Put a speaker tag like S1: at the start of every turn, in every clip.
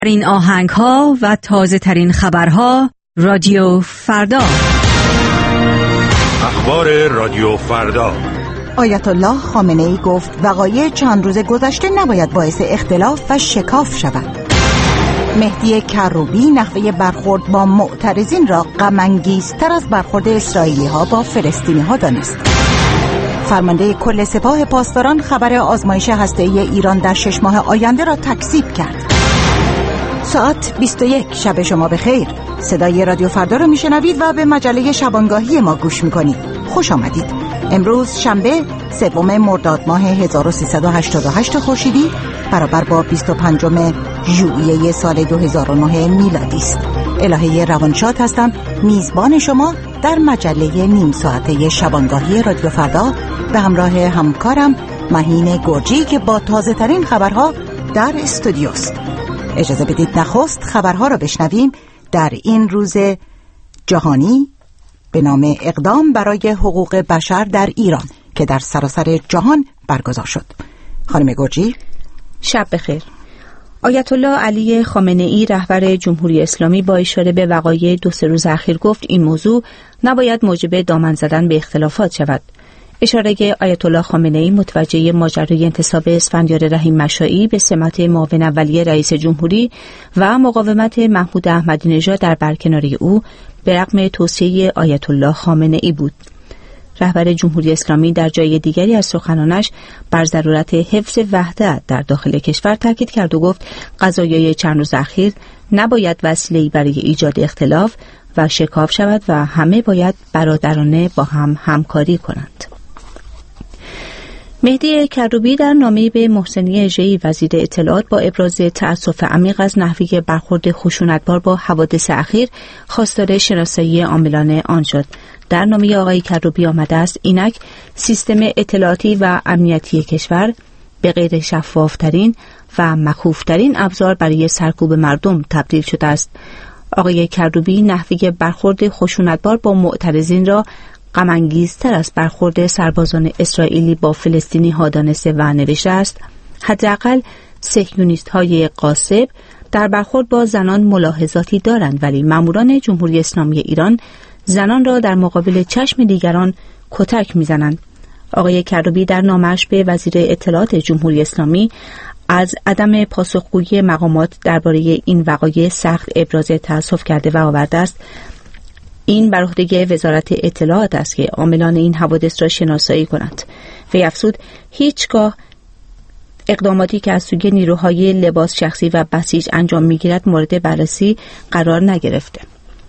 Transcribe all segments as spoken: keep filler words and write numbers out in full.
S1: این آهنگ ها و تازه ترین خبرها رادیو فردا.
S2: اخبار رادیو فردا.
S3: آیت الله خامنه ای گفت وقایع چند روز گذشته نباید باعث اختلاف و شکاف شود. مهدی کروبی نحوه برخورد با معترضین را غم‌انگیزتر از برخورد اسرائیلی ها با فلسطینی ها دانست. فرمانده کل سپاه پاسداران خبر آزمایش هسته‌ای ایران در شش ماه آینده را تکذیب کرد. ساعت بیست و یک شب شما بخیر. صدای رادیو فردا را میشنوید و به مجله شبانگاهی ما گوش میکنید. خوش آمدید. امروز شنبه سوم مرداد ماه هزار و سیصد و هشتاد و هشت خورشیدی برابر با بیست و پنجم ژوئیه سال دو هزار و نه میلادی است. الهه روانشاد هستم، میزبان شما در مجله نیم ساعته شبانگاهی رادیو فردا به همراه همکارم مهین گرجی که با تازه ترین خبرها در استودیوست. اجازه بدید نخست خبرها را بشنویم. در این روز جهانی به نام اقدام برای حقوق بشر در ایران که در سراسر جهان برگزار شد. خانم گرجی،
S4: شب بخیر. آیت الله علی خامنه ای رهبر جمهوری اسلامی با اشاره به وقایع دو سه روز اخیر گفت این موضوع نباید موجب دامن زدن به اختلافات شود. اشاره آیت الله خامنه ای متوجه ماجرای انتصاب اسفندیار رحیم مشائی به سمت معاون اولیه رئیس جمهوری و مقاومت محمود احمدی نژاد در برکناری او به رغم توصیه آیت الله خامنه ای بود. رهبر جمهوری اسلامی در جای دیگری از سخنانش بر ضرورت حفظ وحدت در داخل کشور تاکید کرد و گفت قضایای چند روز اخیر نباید وسیله‌ای برای ایجاد اختلاف و شکاف شود و همه باید برادرانه با هم همکاری کنند. مهدی کروبی در نامه‌ای به محسنی اژه‌ای وزیر اطلاعات با ابراز تأسف عمیق از نحوه برخورد خشونتبار با حوادث اخیر خواستار شناسایی عاملان آن شد. در نامه آقای کروبی آمده است اینک سیستم اطلاعاتی و امنیتی کشور به غیر شفافترین و مخوفترین ابزار برای سرکوب مردم تبدیل شده است. آقای کروبی نحوه برخورد خشونتبار با معترضین را غم‌انگیزتر از برخورد سربازان اسرائیلی با فلسطینی ها دانسته و نوشته است حداقل صهیونیست های غاصب در برخورد با زنان ملاحظاتی دارند، ولی ماموران جمهوری اسلامی ایران زنان را در مقابل چشم دیگران کتک میزنند. آقای کروبی در نامه‌اش به وزیر اطلاعات جمهوری اسلامی از عدم پاسخگویی مقامات درباره این وقایع سخت ابراز تأسف کرده و آورده است این بر عهده وزارت اطلاعات است که عاملان این حوادث را شناسایی کند. وی افزود هیچگاه اقداماتی که از سوی نیروهای لباس شخصی و بسیج انجام می‌گیرد مورد بررسی قرار نگرفته.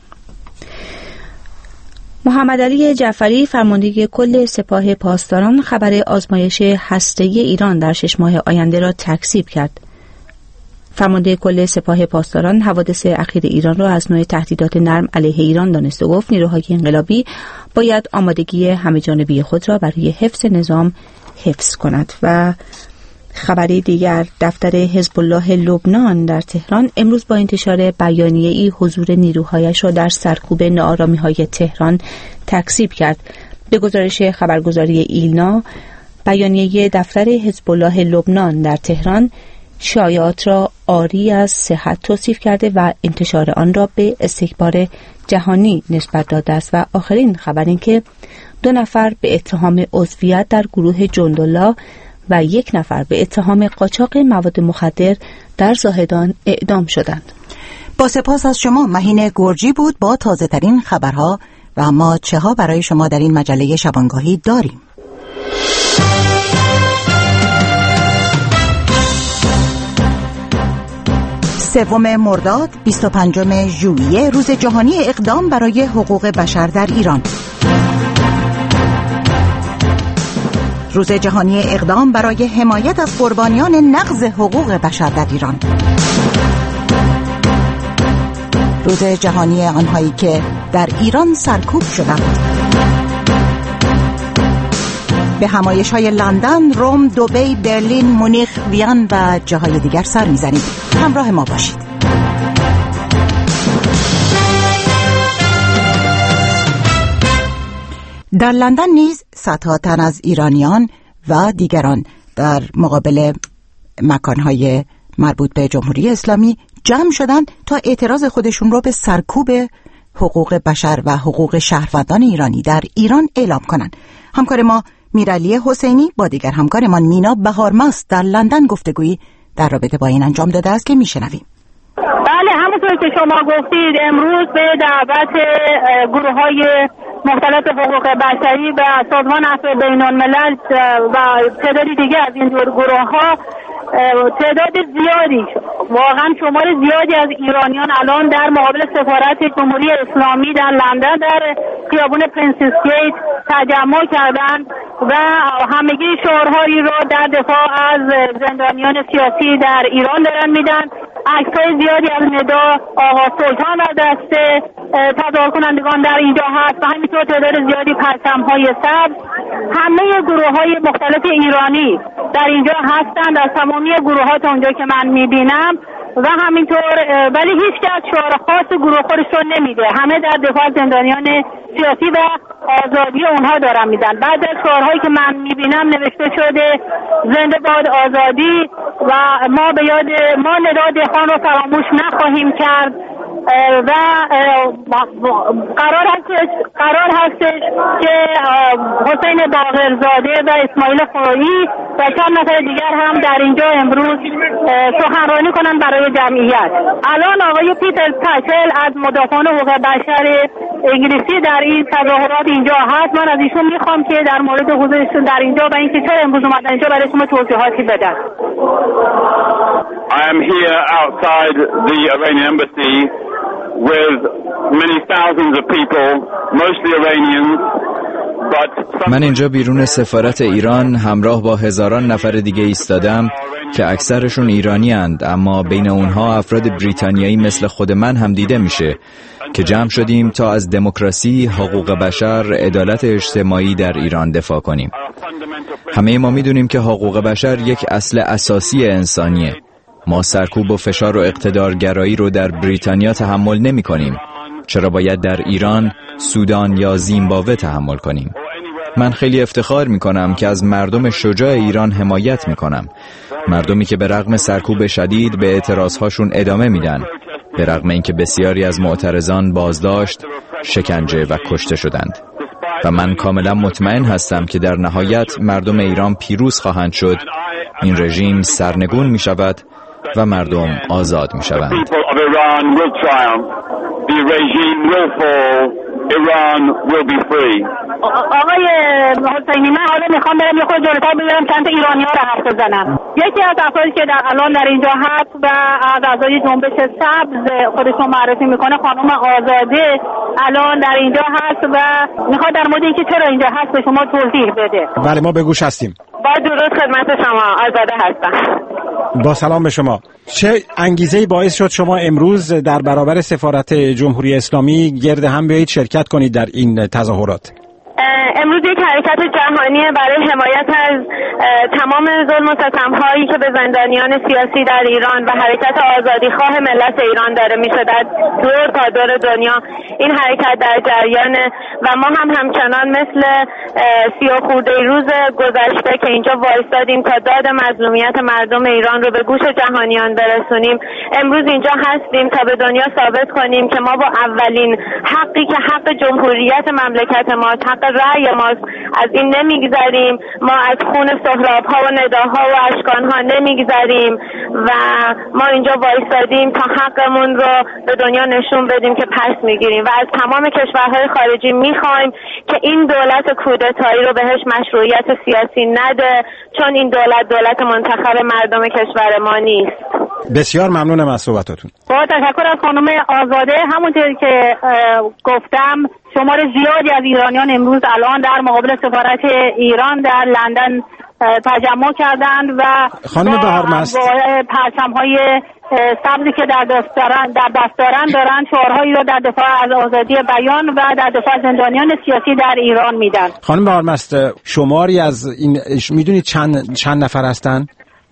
S4: محمد علی جعفری فرمانده کل سپاه پاسداران خبر آزمایش هسته‌ای ایران در شش ماه آینده را تکذیب کرد. فرمانده کل سپاه پاسداران حوادث اخیر ایران را از نوع تهدیدات نرم علیه ایران دانست و گفت نیروهای انقلابی باید آمادگی همه‌جانبه خود را برای حفظ نظام حفظ کند. و خبری دیگر، دفتر حزب الله لبنان در تهران امروز با انتشار بیانیه‌ای حضور نیروهایش را در سرکوب ناآرامی‌های تهران تکذیب کرد. به گزارش خبرگزاری ایلنا، بیانیه دفتر حزب الله لبنان در تهران شایعات را عاری از صحت توصیف کرده و انتشار آن را به استکبار جهانی نسبت داده است. و آخرین خبر این که دو نفر به اتهام عضویت در گروه جندالله و یک نفر به اتهام قاچاق مواد مخدر در زاهدان اعدام شدند.
S3: با سپاس از شما مهین گرجی بود با تازه ترین خبرها. و ما چه ها برای شما در این مجله شبانگاهی داریم. سوم مرداد بیست و پنجم ژوئیه روز جهانی اقدام برای حقوق بشر در ایران. روز جهانی اقدام برای حمایت از قربانیان نقض حقوق بشر در ایران. روز جهانی آنهایی که در ایران سرکوب شدند. به همایش‌های لندن، روم، دبی، برلین، مونیخ، وین و جاهای دیگر سر می‌زنید. همراه ما باشید. در لندن نیز صدها تن از ایرانیان و دیگران در مقابل مکان‌های مربوط به جمهوری اسلامی جمع شدن تا اعتراض خودشون رو به سرکوب حقوق بشر و حقوق شهروندان ایرانی در ایران اعلام کنند. همکار ما میرعلی حسینی با دیگر همکارمان مینا بهارمست در لندن گفتگویی در رابطه با این انجام داده است که میشنویم.
S5: بله، همونطور که شما گفتید امروز به دعوت گروه‌های مختلف حقوق بشری و سازمان عفو بین‌الملل و تعدادی دیگه از این گروه‌ها تعداد زیادی، واقعا شمار زیادی از ایرانیان الان در مقابل سفارت جمهوری اسلامی در لندن در خیابون پرنسس گیت تجمع کردند و همگی شعارهایی را در دفاع از زندانیان سیاسی در ایران دارن میدن. عکس‌های زیادی از ندا آقا سلطان و دسته تظاهر کنندگان در اینجا هست و همینطور تعداد زیادی پرچم‌های سبز. همه گروه‌های مختلف ایرانی در اینجا هستند، از تمامی گروه‌ها تا اونجا که من می‌بینم، و همینطور ولی هیچ کس شعار خاص گروه خودش رو نمیده. همه در دفاع زندانیان سیاسی و آزادی اونها دارن میدن. بعد از شعارهایی که من میبینم نوشته شده زنده باد آزادی و ما به یاد ما ندا دهقان رو فراموش نخواهیم کرد و قرار هستش قرار هستش که حسین باقرزاده و اسماعیل خورایی و چند نفر دیگر هم در اینجا امروز سخنرانی کنن برای جمعیت. الان آقای پیتر پچل از مدافعان حقوق بشر انگلیسی در این تظاهرات اینجا هست. من از ایشون میخوام که در مورد حضورشون در اینجا و اینکه چرا امروز اومدن اینجا برای شما توضیحاتی بدن.
S6: I am here outside the Iranian embassy with many thousands of people, mostly Iranians.
S7: من اینجا بیرون سفارت ایران همراه با هزاران نفر دیگه ایستادم که اکثرشون ایرانی اند، اما بین اونها افراد بریتانیایی مثل خود من هم دیده میشه که جمع شدیم تا از دموکراسی، حقوق بشر، عدالت اجتماعی در ایران دفاع کنیم. همه ما میدونیم که حقوق بشر یک اصل اساسی انسانیه. ما سرکوب و فشار و اقتدارگرایی رو در بریتانیا تحمل نمی کنیم. چرا باید در ایران، سودان یا زیمبابوه تحمل کنیم؟ من خیلی افتخار می کنم که از مردم شجاع ایران حمایت می کنم. مردمی که به رغم سرکوب شدید به اعتراضهاشون ادامه میدن، به رغم اینکه بسیاری از معترضان بازداشت، شکنجه و کشته شدند. و من کاملا مطمئن هستم که در نهایت مردم ایران پیروز خواهند شد، این رژیم سرنگون می شود و مردم آزاد می شوند.
S5: آقای حسینی، من حالا میخوام برم یه خود جلوتر بگیرم چند تا ایرانی ها رو حرف بزنم. یکی از افرادی که در الان در اینجا هست و از اعضای جنبش سبز خودشون معرفی میکنه خانم آزاده الان در اینجا هست و میخواد در مورد اینکه چرا اینجا هست به شما توضیح بده.
S8: بله، ما به گوش هستیم.
S5: با درود خدمت شما، آزاده هستم.
S8: با سلام به شما. چه انگیزه‌ای باعث شد شما امروز در برابر سفارت جمهوری اسلامی گرد هم بیایید شرکت کنید در این تظاهرات؟
S5: امروز یک حرکت جهانی برای حمایت از تمام ظلم و ستم‌هایی که به زندانیان سیاسی در ایران و حرکت آزادیخواه ملت ایران داره میشه در دور تا دور دنیا. این حرکت در جریانه و ما هم همچنان مثل سی و خورده روز گذشته که اینجا وایستادیم تا داد مظلومیت مردم ایران رو به گوش جهانیان برسونیم، امروز اینجا هستیم تا به دنیا ثابت کنیم که ما با اولین حقی که حق جمهوریت مملکت ماست، حق رأی ماست، از این نمیگذریم. ما از خون سهراب‌ها و نداها و اشکانها نمیگذریم و ما اینجا وایستادیم تا حقمون رو به دنیا نشون بدیم که پس میگیریم و از تمام کشورهای خارجی میخوایم که این دولت کودتایی رو بهش مشروعیت سیاسی نده، چون این دولت دولت منتخب مردم کشور ما نیست.
S8: بسیار ممنونم از صحبتاتون.
S5: با تشکر از خانم آزاده. همونطور که گفتم شمار زیادی از ایرانیان امروز الان در مقابل سفارت ایران در لندن تجمع کردند و
S8: خانم بهارمست
S5: پرچم‌های سبزی که در دست دارن در دست دارن دارن شعارهایی رو در دفاع از آزادی بیان و در دفاع از زندانیان سیاسی در ایران میدن.
S8: خانم بهارمست، شماری از این میدونید چند چند نفر هستن؟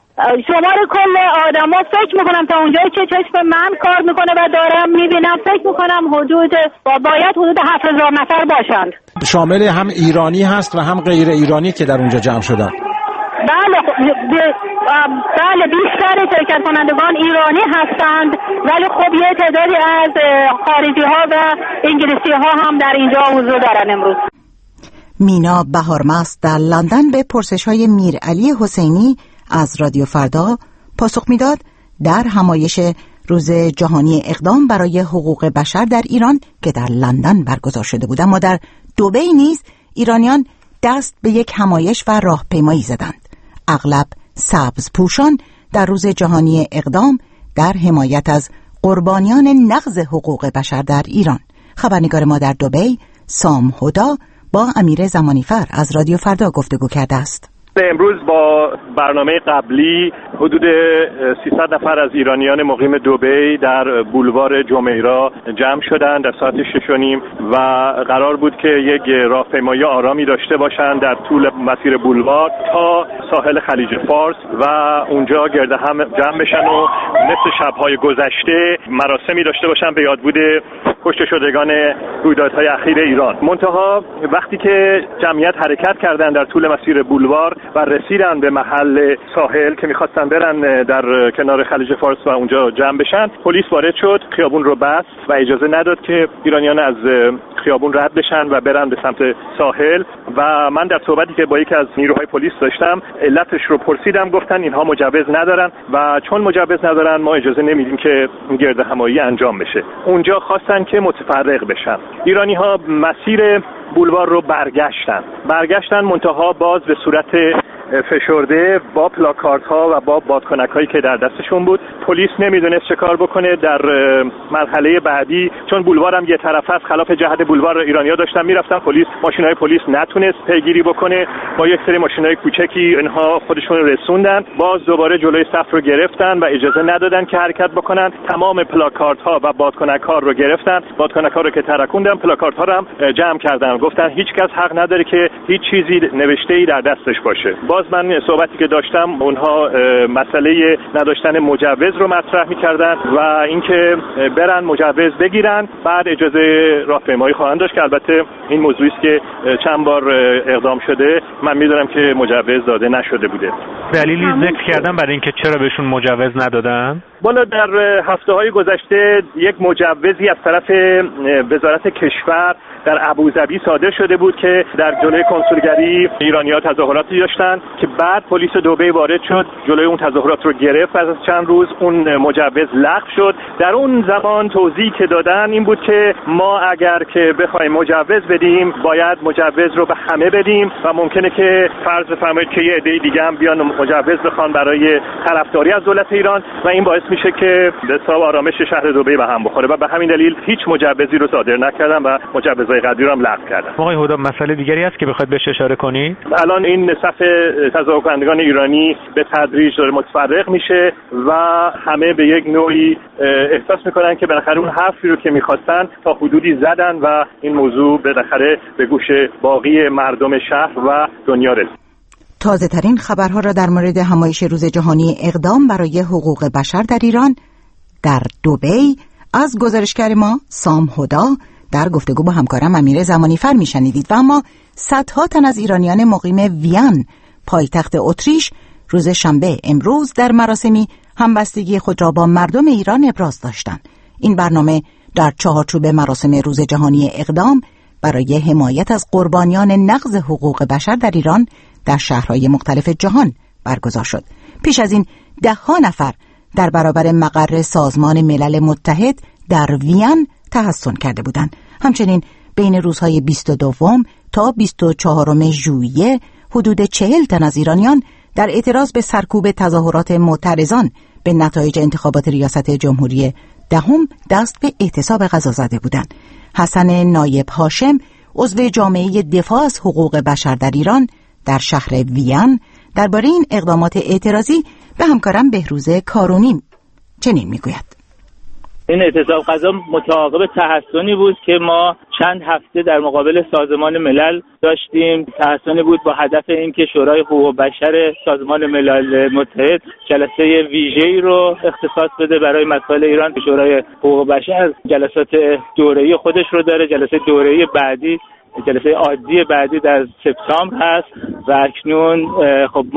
S5: شمار کل آدما فکر میکنم تا اونجایی که چشم من کار میکنه و دارم میبینم فکر میکنم حدود باید حدود هفت هزار نفر باشند.
S8: شامل هم ایرانی هست و هم غیر ایرانی که در اونجا جمع شدن.
S5: بله بله بیشتر شرکت کنندگان ایرانی هستند، ولی خب یه تعدادی از خارجی ها و انگلیسی ها هم در اینجا حضور دارن امروز.
S3: مینا بهارمست در لندن به پرسش های میرعلی حسینی از رادیو فردا پاسخ میداد. در همایش روز جهانی اقدام برای حقوق بشر در ایران که در لندن برگزار شده بود، اما در دبی نیز ایرانیان دست به یک همایش و راهپیمایی زدند. اغلب سبز پوشان در روز جهانی اقدام در حمایت از قربانیان نقض حقوق بشر در ایران. خبرنگار ما در دبی سام هدا با امیر زمانیفر از رادیو فردا گفتگو کرده است.
S9: امروز با برنامه قبلی حدود سیصد نفر از ایرانیان مقیم دبی در بولوار جمیرا جمع شدند در ساعت شش و نیم و قرار بود که یک راهپیمایی آرامی داشته باشند در طول مسیر بولوار تا ساحل خلیج فارس و اونجا گرد هم جمع بشن و مثل شب‌های گذشته مراسمی داشته باشن به یادبود کشته شدگان رویدادهای اخیر ایران. منتها وقتی که جمعیت حرکت کردند در طول مسیر بولوار و رسیدن به محل ساحل که می‌خواستن برن در کنار خلیج فارس و اونجا جمع بشن، پلیس وارد شد، خیابون رو بست و اجازه نداد که ایرانیان از خیابون رد بشن و برن به سمت ساحل. و من در صحبتی که با یکی از نیروهای پلیس داشتم علتش رو پرسیدم، گفتن اینها مجوز ندارن و چون مجوز ندارن ما اجازه نمیدیم که گردهمایی انجام بشه. اونجا خواستن که متفرق بشن. ایرانی‌ها مسیر بولوار رو برگشتن برگشتن منتها باز به صورت فشرده با پلاکارت ها و با بادکنک هایی که در دستشون بود. پلیس نمیدونست چه کار بکنه. در مرحله بعدی چون بولوار هم یه طرف است، خلاف جهت بولوار ایرانی‌ها داشتن میرفتن، پلیس ماشین‌های پلیس نتونست پیگیری بکنه. با یک سری ماشین‌های کوچکی اینها خودشون رسوندن، باز دوباره جلوی صف رو گرفتن و اجازه ندادن که حرکت بکنن. تمام پلاکارت ها و بادکنک ها رو گرفتن، بادکنک ها رو که ترکوندن، پلاکارت ها رو هم جمع کردن. گفتن هیچ کس حق نداره که هیچ چیزی نوشته‌ای در دستش باشه. باز من صحبتی که داشتم اونها مسئله نداشتن مجوز رو مطرح می‌کردن و اینکه برن مجوز بگیرن، بعد اجازه راهپیمایی خواهند داشت که البته این موضوعی است که چند بار اقدام شده. من می‌دونم که مجوز داده نشده بوده.
S10: دلیلی ذکر کردن برای اینکه چرا بهشون مجوز ندادن؟
S9: بالا در هفته‌های گذشته یک مجوزی از طرف وزارت کشور در ابوظبی صادر شده بود که در جلوی کنسولگری ایرانی‌ها تظاهراتی داشتن که بعد پلیس دبی وارد شد، جلوی اون تظاهرات رو گرفت. از چند روز اون مجوز لغو شد. در اون زمان توضیحی که دادن این بود که ما اگر که بخوایم مجوز بدیم باید مجوز رو به همه بدیم و ممکنه که فرض بفرمایید که یه عده دیگه هم بیان مجوز بخوان برای طرفداری از دولت ایران و این باعث میشه که به حساب آرامش شهر دبی به هم بخوره و به همین دلیل هیچ مجوزی رو صادر نکردن و مجوزهای قبلی رو هم لغو کردن.
S10: آقای هدا، مسئله دیگری هست که بخواید بهش اشاره کنی؟
S9: الان این صف تظاهر کنندگان ایرانی به تدریج داره متفرق میشه و همه به یک نوعی احساس میکنن که بالاخره اون حرفی رو که میخواستن تا حدودی زدن و این موضوع بالاخره به گوش باقی مردم شهر و دنیا رسید.
S3: تازه ترین خبرها را در مورد همایش روز جهانی اقدام برای حقوق بشر در ایران در دبی از گزارشگر ما سام هدا در گفتگو با همکارم امیر زمانیفر میشنیدید. و اما صدها تن از ایرانیان مقیم وین پایتخت اتریش روز شنبه امروز در مراسمی همبستگی خود را با مردم ایران ابراز داشتند. این برنامه در چهارچوب مراسم روز جهانی اقدام برای حمایت از قربانیان نقض حقوق بشر در ایران در شهرهای مختلف جهان برگزار شد. پیش از این ده ها نفر در برابر مقر سازمان ملل متحد در وین تحصن کرده بودند. همچنین بین روزهای بیست و دو تا بیست و چهارم ژوئیه حدود چهل تن از ایرانیان در اعتراض به سرکوب تظاهرات معترضان به نتایج انتخابات ریاست جمهوری دهم دست به اعتصاب غذا زده بودند. حسن نایب هاشم، عضو جامعه دفاع از حقوق بشر در ایران در شهر وین، درباره این اقدامات اعتراضی به همکارم بهروز کارونی چنین میگوید:
S11: این اعتصاب غذا متعاقب تحصنی بود که ما چند هفته در مقابل سازمان ملل داشتیم. تحصنی بود با هدف اینکه شورای حقوق بشر سازمان ملل متحد جلسه ویژه‌ای رو اختصاص بده برای مسائل ایران. شورای حقوق بشر جلسات دوره‌ای خودش رو داره. جلسه دوره‌ای بعدی، جلسه عادی بعدی در سپتامبر هست و اکنون خب ما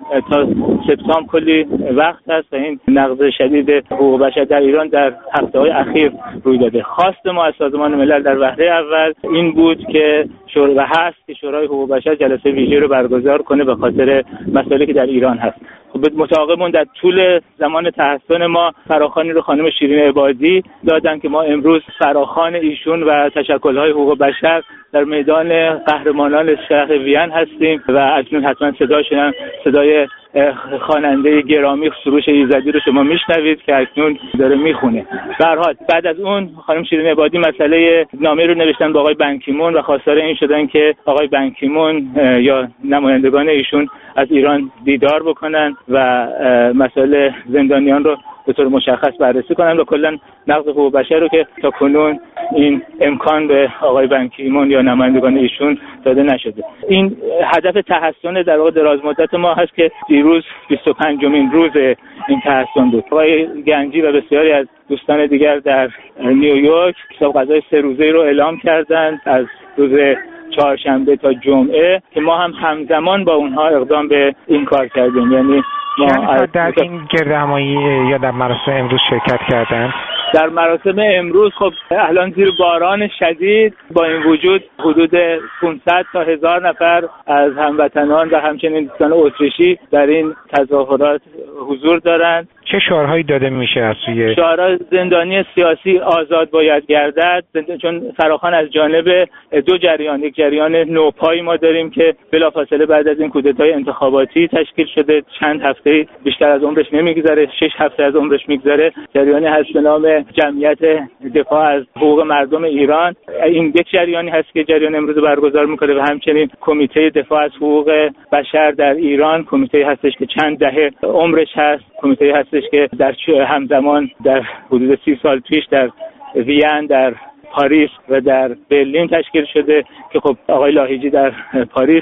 S11: تا سپتامبر کلی وقت هست و این نقض شدید حقوق بشر در ایران در هفته‌های اخیر روی داده. خواست ما از سازمان ملل در وهله اول این بود که شورا و هست که شورای حقوق بشر جلسه ویژه رو برگزار کنه به خاطر مسائلی که در ایران هست. خب متعاقبون در طول زمان تحسن ما فراخوانی رو خانم شیرین عبادی دادن که ما امروز فراخوان ایشون و تشکل‌های حقوق بشر در میدان قهرمانان شهر وین هستیم و اکنون حتما صداشون هم صدای خواننده گرامی سروش ایزدی رو شما میشنوید که اکنون داره میخونه. به هر حال بعد از اون خانم شیرین عبادی مسئله نامه رو نوشتن به آقای بن کی مون و خواستار این شدن که آقای بن کی مون یا نمایندگان ایشون از ایران دیدار بکنن و مسئله زندانیان رو به طور مشخص بررسی کنن و کلا نقض حقوق بشر رو که تا کنون این امکان به آقای بن کی مون یا نمایندگان ایشون داده نشده. این هدف تحسن در واقع دراز مدت ما هست که دیروز بیست و پنجمین روز این تحسن بود. آقای گنجی و بسیاری از دوستان دیگر در نیویورک کتاب قضای سه روزه رو اعلام کردند از روز چهارشنبه تا جمعه که ما هم همزمان با اونها اقدام به این کار کردیم. یعنی
S10: ما در این گردهمایی یا در مراسم امروز شرکت کردن؟
S11: در مراسم امروز خب الان زیر باران شدید با این وجود حدود پانصد تا هزار نفر از هموطنان و همچنین دوستان اتریشی در این تظاهرات حضور دارند.
S10: چه شعارهایی داده میشه از سوی
S11: شعار زندانی سیاسی آزاد باید گردد؟ چون فراخوان از جانب دو جریان، یک جریان نوپایی ما داریم که بلافاصله بعد از این کودتای انتخاباتی تشکیل شده، چند هفته بیشتر از عمرش نمیگذره، شش هفته از عمرش میگذره، جریانی هست به نام جمعیت دفاع از حقوق مردم ایران. این یک جریانی هست که جریان امروز برگزار میکنه و همچنین کمیته دفاع از حقوق بشر در ایران، کمیته هستش که چند دهه عمرش هست، کمیته هست که در همزمان در حدود سی سال پیش در وین، در پاریس و در برلین تشکیل شده که خب آقای لاهیجی در پاریس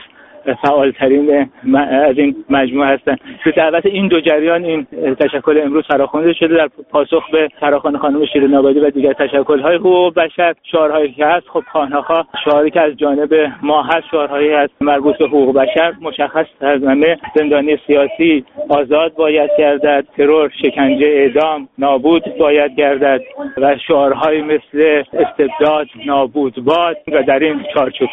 S11: فعالترین از این مجموعه هستند. به دعوت این دو جریان این تشکل امروز فراخوانده شده در پاسخ به فراخوان خانم شیرین عبادی و دیگر تشکل‌های حقوق بشر. شعارهایی که هست خب خانه‌ها شعاری که از جانب ما هست، شعارهایی هست مربوط به حقوق بشر، مشخص ترجمه زندانی سیاسی آزاد باید گردد، ترور، شکنجه، اعدام نابود باید گردد و شعارهایی مثل استبداد نابود باد و در این چارچوب.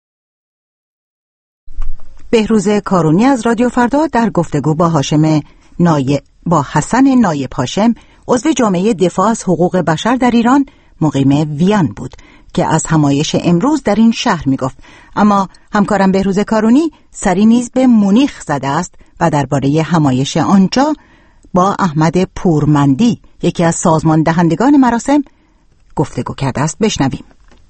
S3: بهروز کارونی از رادیو فردا در گفتگو با هاشم نایب با حسن نایب هاشم عضو جامعه دفاع از حقوق بشر در ایران مقیم وین بود که از همایش امروز در این شهر می گفت. اما همکارم بهروز کارونی سری نیز به مونیخ زده است و درباره همایش آنجا با احمد پورمندی یکی از سازمان دهندگان مراسم گفتگو کرده است. بشنویم.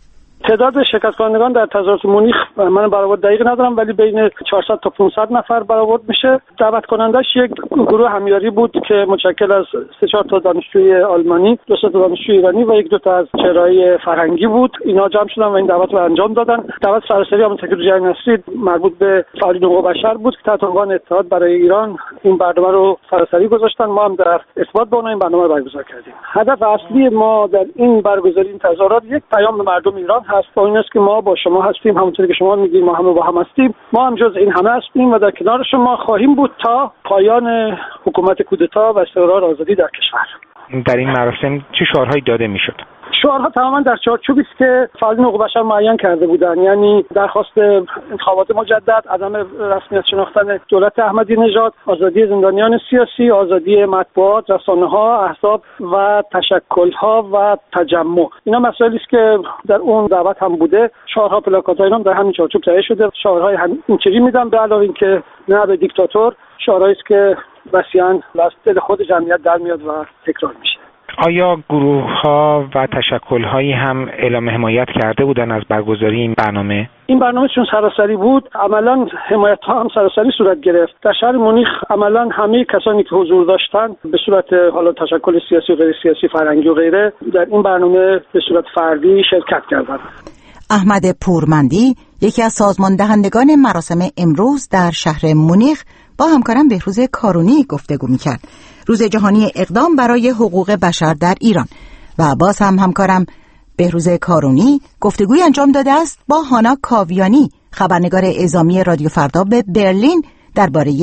S12: تعداد شرکت کنندگان در تظاهرات مونیخ من برآورد دقیق ندارم ولی بین چهارصد تا پانصد نفر برآورد میشه. دعوت کنندش یک گروه همیاری بود که متشکل از سه چهار تا دانشجوی آلمانی، دو تا دانشجوی ایرانی و یک دو تا از چهره‌های فرهنگی بود. اینا جمع شدن و این دعوت رو انجام دادن. دعوت سراسری همونطور که جریان هستید مربوط به فعالین حقوق بشر بود که تحت عنوان اتحاد برای ایران این برنامه رو سراسری گذاشتن. ما هم در ارتباط با اونها این برنامه رو برگزار کردیم. هدف اصلی ما در این برگزاری این تظاهرات یک پیام به مردم ایران هست و این است که ما با شما هستیم، همونطوری که شما میگید ما همه با هم هستیم، ما هم جز این همه هستیم و در کنار شما خواهیم بود تا پایان حکومت کودتا و استقرار آزادی در کشور.
S10: در این مراسم چه شعارهایی داده میشد؟
S12: شعارها تماما در چارچوبی است که فعالین حقوق بشر معین کرده بودند، یعنی درخواست انتخابات مجدد، عدم رسمیت شناختن دولت احمدی نژاد، آزادی زندانیان سیاسی، آزادی مطبوعات، رسانه‌ها، احزاب و تشکل‌ها و تجمع. اینا مسائلی است که در اون دعوت هم بوده. شعارها، پلاکات‌ها اینا در همین چارچوب تهیه شده. شعارهای همینجوری میدن به علاوه اینکه نه به دیکتاتور، شعارهایی است که وسیعاً از دل خود جمعیت در میاد و تکرار میشه.
S10: آیا گروه‌ها و تشکل‌هایی هم اعلام حمایت کرده بودن از برگزاری این برنامه؟
S12: این برنامه چون سراسری بود، عملاً حمایت‌ها هم سراسری صورت گرفت. در شهر مونیخ عملاً همه کسانی که حضور داشتن به صورت حالا تشکل سیاسی و غیر سیاسی، فرهنگی و غیره در این برنامه به صورت فردی شرکت کردند.
S3: احمد پورمندی یکی از سازمان دهندگان مراسم امروز در شهر مونیخ با همکارم بهروز کارونی گفتگو می‌کرد. روز جهانی اقدام برای حقوق بشر در ایران و باز هم همکارم بهروز کارونی گفتگوی انجام داده است با هانا کاویانی، خبرنگار اعزامی رادیو فردا به برلین درباره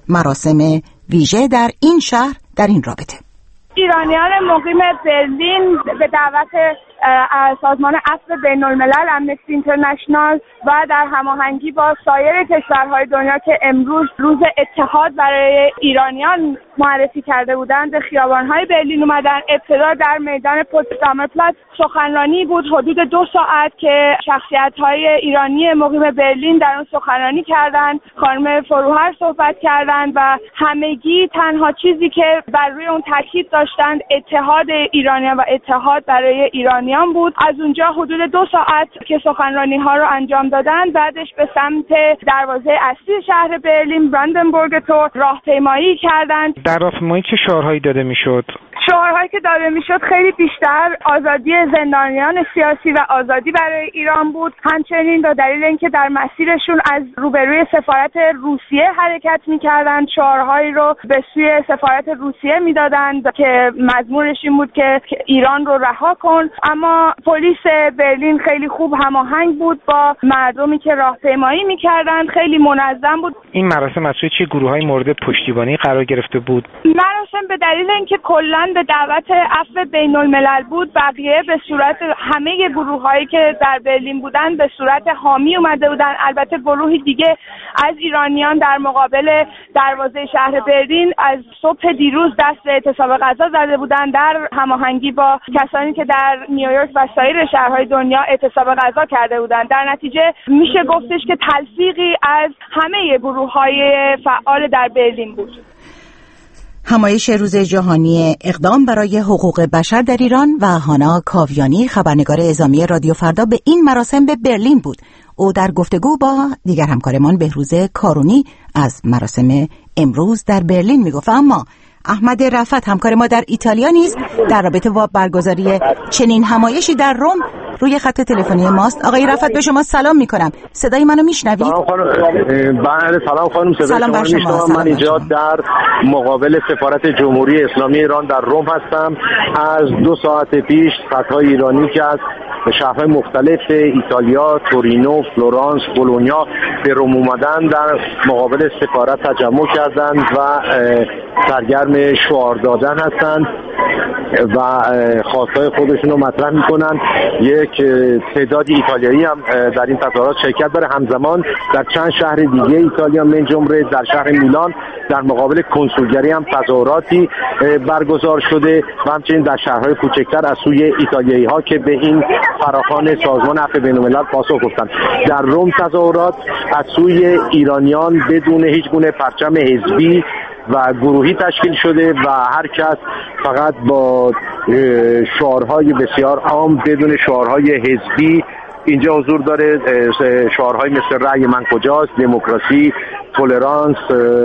S3: مراسم ویژه در این شهر در این رابطه.
S13: ایرانیان مقیم برلین به دعوت سازمان عفو بین الملل امنستی اینترنشنال و در هماهنگی با سایر کشورهای دنیا که امروز روز اتحاد برای ایرانیان معرفی کرده بودند به خیابان‌های برلین اومدن. ابتدا در میدان پوتسدامر پلاتز سخنرانی بود حدود دو ساعت که شخصیت‌های ایرانی مقیم برلین در اون سخنرانی کردند. خانم فروهر صحبت کردند و همگی تنها چیزی که بر روی اون تاکید داشتند اتحاد ایرانیان و اتحاد برای ایرانیان بود. از اونجا حدود دو ساعت که سخنرانی‌ها رو انجام دادند، بعدش به سمت دروازه اصلی شهر برلین براندنبورگ تور راهپیمایی کردند.
S10: در راهپیمایی چه شعارهایی داده میشد؟
S13: شعارهایی که داده میشد خیلی بیشتر آزادی زندانیان سیاسی و آزادی برای ایران بود. همچنین به دلیل اینکه در مسیرشون از روبروی سفارت روسیه حرکت میکردند، شعارهایی رو به سوی سفارت روسیه میدادند که مضمونش این بود که ایران رو رها کن. اما پلیس برلین خیلی خوب هماهنگ بود با مردمی که راهپیمایی میکردند، خیلی منظم بود.
S10: این مراسم از سوی چه گروه‌های مورد پشتیبانی قرار گرفته بود؟
S13: مراسم به دلیل اینکه کلاً به دعوت عفو بین الملل بود، بقیه به صورت همه گروه‌هایی که در برلین بودن به صورت حامی اومده بودن. البته گروهی دیگه از ایرانیان در مقابل دروازه شهر برلین از صبح دیروز دست به اعتصاب غذا زده بودن در هماهنگی با کسانی که در نیویورک و سایر شهرهای دنیا اعتصاب غذا کرده بودند. در نتیجه میشه گفتش که تلفیقی از همه گروه‌های فعال در برلین بود.
S3: همایش روز جهانی اقدام برای حقوق بشر در ایران و هانا کاویانی، خبرنگار اعزامی رادیو فردا، به این مراسم به برلین بود. او در گفتگو با دیگر همکارمان بهروز کارونی از مراسم امروز در برلین میگفت. اما احمد رفعت همکار ما در ایتالیا نیز در رابطه با برگزاری چنین همایشی در روم روی خط تلفنی ماست. آقای رفعت به شما سلام میکنم. صدای منو میشنوید؟
S14: سلام خانم. بله سلام خانم، صدای شما رو میشنوم. من اینجا در مقابل سفارت جمهوری اسلامی ایران در روم هستم. از دو ساعت پیش صدهای ایرانی که از شهرهای مختلف ایتالیا، تورینو، فلورانس، بولونیا به روم اومدن در مقابل سفارت تجمع کردند و سرگرم شعار دادن هستند و خواستای خودشون رو مطرح میکنن. یک تعداد ایتالیایی هم در این تظاهرات شرکت داره. همزمان در چند شهر دیگه ایتالیا من جمله در شهر میلان در مقابل کنسولگری هم تظاهراتی برگزار شده و همچنین در شهرهای کوچکتر از سوی ایتالیایی ها که به این فراخوان سازمان عفو بین الملل پاسخ گفتند. در روم تظاهرات از سوی ایرانیان بدون هیچ گونه پرچم حزبی و گروهی تشکیل شده و هر کس فقط با شعارهای بسیار عام بدون شعارهای حزبی اینجا حضور داره. شعارهای مثل رأی من کجاست، دموکراسی، تولرانس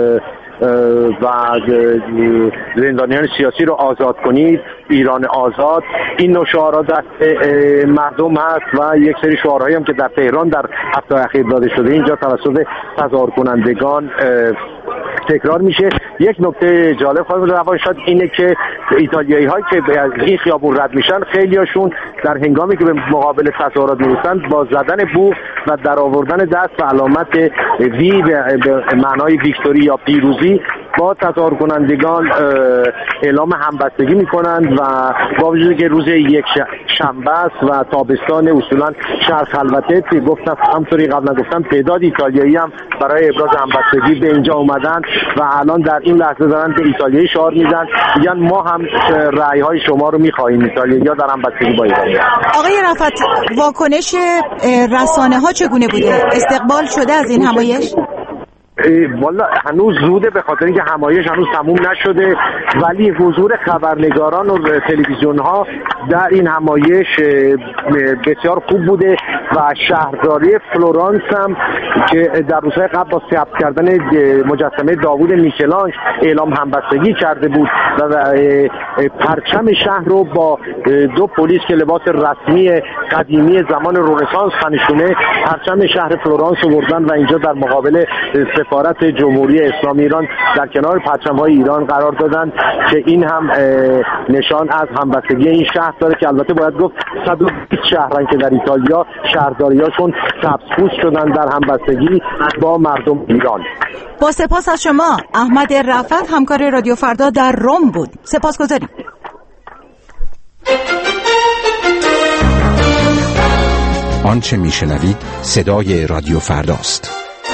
S14: و زندانیان سیاسی رو آزاد کنید، ایران آزاد، این نوع شعارها دست مردم هست و یک سری شعارهایی هم که در تهران در هفته اخیر داده شده اینجا توسط تظاهر کنندگان تکرار میشه. یک نکته جالب خواهیم روان شد اینه که ایتالیایی هایی که از این خیابون رد میشن خیلیاشون در هنگامی که به مقابل تظاهرات میرسند با زدن بوق و در آوردن دست و علامت وی به معنای ویکتوری یا پیروزی با تظاهر کنندگان اعلام همبستگی میکنند و با وجودی که روز یک شنبه است و تابستان اصولا شهر خلوته، گفتم همونطوری قبلا گفتم تعداد ایتالیایی هم برای ابراز همبستگی به اینجا اومدن و الان در این لحظه دارن به ایتالیایی شعار میدن، میگن ما هم رأی های شما رو میخواهیم. ایتالیایی‌ها در همبستگی با ایران.
S3: آقای رفعت، واکنش رسانه ها چگونه بوده؟ استقبال شده از این همایش؟
S14: والا هنوز زوده به خاطر اینکه همایش هنوز تموم نشده، ولی حضور خبرنگاران و تلویزیون ها در این همایش بسیار خوب بوده و شهرداری فلورانس هم که در روزهای قبل با ثبت کردن مجسمه داوود میکلانج اعلام همبستگی کرده بود و پرچم شهر رو با دو پلیس که لباس رسمی قدیمی زمان رنسانس تنشونه پرچم شهر فلورانس آوردن و اینجا در مقابل سفارت جمهوری اسلامی ایران در کنار پرچم‌های ایران قرار دادن که این هم نشان از همبستگی این شهر داره که البته باید گفت صد و بیست شهرن که در ایتالیا شهرداریاشون سبزپوست شدن در همبستگی با مردم ایران.
S3: با سپاس از شما. احمد رفعت، همکار رادیو فردا در روم بود. سپاسگزاریم.
S15: آنچه میشنوید صدای رادیو فرداست.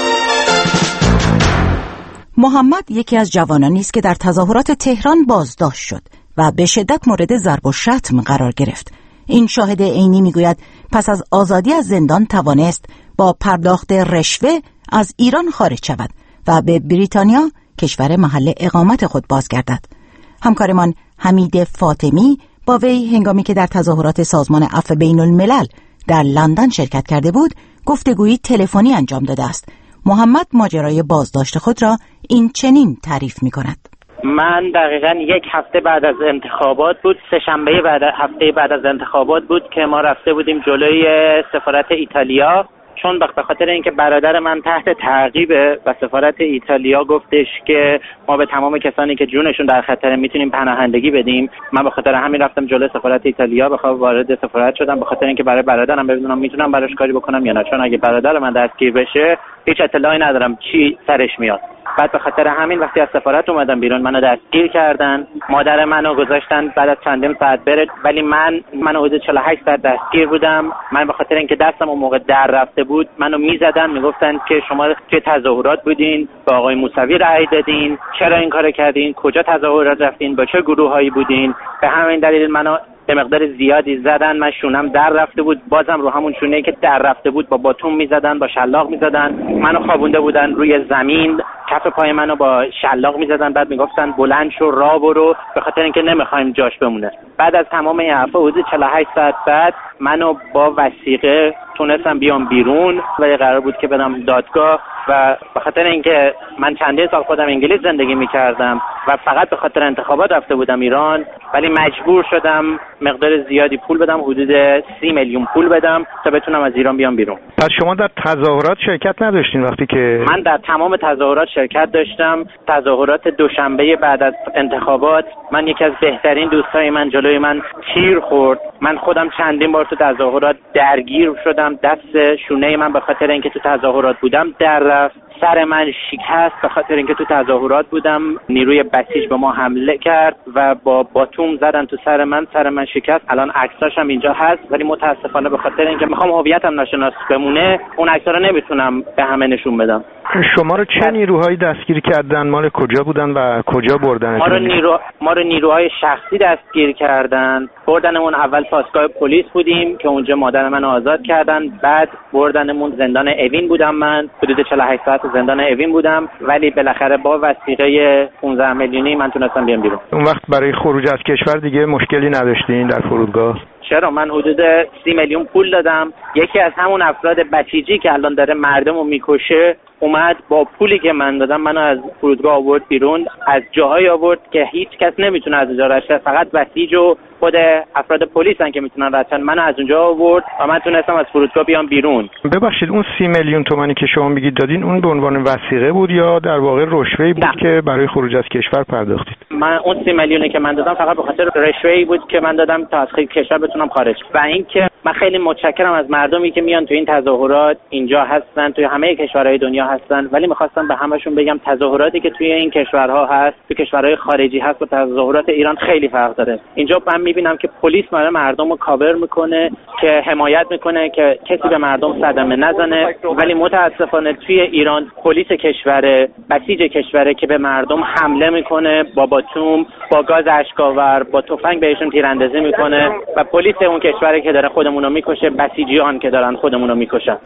S3: محمد یکی از جوانانی است که در تظاهرات تهران بازداشت شد و به شدت مورد ضرب و شتم قرار گرفت. این شاهد عینی میگوید پس از آزادی از زندان توانست با پرداخت رشوه از ایران خارج شود و به بریتانیا، کشور محل اقامت خود، بازگردد. همکارمان حمید فاطمی با وی هنگامی که در تظاهرات سازمان عفو بین الملل در لندن شرکت کرده بود، گفتگویی تلفنی انجام داده است. محمد ماجرای بازداشت خود را این چنین تعریف می کند.
S11: من دقیقاً یک هفته بعد از انتخابات بود، سه شنبه بعد هفته بعد از انتخابات بود که ما رفته بودیم جلوی سفارت ایتالیا، چون به خاطر اینکه برادر من تحت تعقیبه و سفارت ایتالیا گفتش که ما به تمام کسانی که جونشون در خطره میتونیم پناهندگی بدیم. من به خاطر همین رفتم جلوی سفارت ایتالیا، بخوام وارد سفارت شدم به خاطر اینکه برای برادرم ببینم میتونم براش کاری بکنم یا نه، چون اگه برادر من دستگیر بشه هیچ اطلاعی ندارم چی سرش میاد. بعد به خاطر همین وقتی از سفارت اومدم بیرون منو دستگیر کردن، مادر منو گذاشتن بعد از چندین ساعت بره، ولی من منو حدود چهل و هشت ساعت دستگیر بودم. من به خاطر اینکه دستم اون موقع در رفته بود منو میزدن، میگفتن که شما توی تظاهرات بودین، با آقای موسوی رأی دادین، چرا این کارو کردین، کجا تظاهرات رفتین، با چه گروهایی بودین. به همین دلیل منو به مقدار زیادی زدن. من شونم در رفته بود، بازم رو همون شونه‌ای که در رفته بود با باتوم میزدن، با شلاق میزدن. منو خوابونده بودن روی زمین، کف پای منو با شلاق میزدن، بعد میگفتن بلند شو راه برو، به خاطر اینکه نمیخوایم جاش بمونه. بعد از تمام این حرفا حدود چهل و هشت ساعت بعد منو با وثیقه تونستم بیام بیرون و قرار بود که برم دادگاه. و به خاطر اینکه من چندین سال خودم انگلیس زندگی میکردم و فقط به خاطر انتخابات رفته بودم ایران، ولی مجبور شدم مقدار زیادی پول بدم، حدود سی میلیون پول بدم تا بتونم از ایران بیام بیرون.
S10: پس شما در تظاهرات شرکت نداشتین وقتی که؟
S11: من در تمام تظاهرات شرکت داشتم. تظاهرات دوشنبه بعد از انتخابات، من یکی از بهترین دوستای من جلوی من تیر خورد. من خودم چندین بار تو تظاهرات درگیر شدم، دست شونه من به خاطر اینکه تو تظاهرات بودم در رفت، سر من شکست به خاطر اینکه تو تظاهرات بودم. نیروی بسیج به ما حمله کرد و با باتوم زدن تو سر من، سر من شکست. الان عکساش هم اینجا هست، ولی متاسفانه به خاطر اینکه میخوام هویتم ناشناس بمونه اون عکس‌ها رو نمیتونم به همه نشون بدم.
S10: شما رو چه نیروهایی دستگیر کردن؟ مال کجا بودن و کجا بردن؟
S11: ما رو نیرو ما رو نیروهای شخصی دستگیر کردن. بردنمون اول پاسگاه پلیس بودیم که اونجا مادر من آزاد کردن، بعد بردنمون زندان اوین بودم. من حدود چهل و هشت ساعت زندان اوین بودم، ولی بالاخره با وثیقه پانزده میلیونی من تونستم بیام بیرون.
S10: اون وقت برای خروج از کشور دیگه مشکلی نداشتین در فرودگاه؟
S11: چرا، من حدود سی میلیون پول دادم. یکی از همون افراد بسیجی که الان داره مردم رو میکشه اومد با پولی که من دادم منو از فرودگاه آورد بیرون، از جاهای آورد که هیچ کس نمیتونه از اونجا رد شه، فقط بسیج و خود افراد پلیسن که میتونن رد شن. منو از اونجا آورد و من تونستم از فرودگاه بیام بیرون.
S10: ببخشید اون سی میلیون تومانی که شما میگید دادین اون به عنوان وثیقه بود یا در واقع رشوه‌ای بود نه. که برای خروج از کشور پرداختید؟
S11: من اون سی میلیونی که من دادم فقط به خاطر رشوه‌ای بود که من دادم تا از کشور بتونم خارج. و اینکه من خیلی متشکرم از مردمی که میان تو این تظاهرات، اینجا هستن، توی همه کشورهای دنیا هستن، ولی میخواستم به همشون بگم تظاهراتی که توی این کشورها هست، تو کشورهای خارجی هست با تظاهرات ایران خیلی فرق داره. اینجا من میبینم که پلیس ماره مردم رو کاور میکنه، که حمایت میکنه که کسی به مردم صدمه نزنه، ولی متاسفانه توی ایران پلیس کشور بسیج کشوره که به مردم حمله میکنه، با باتوم، با گاز اشک‌آور، با تفنگ بهشون تیراندازی میکنه و پلیس اون کشوره که داره خودمون رو میکشه، بسیجیان که دارن خودمون رو میکشن.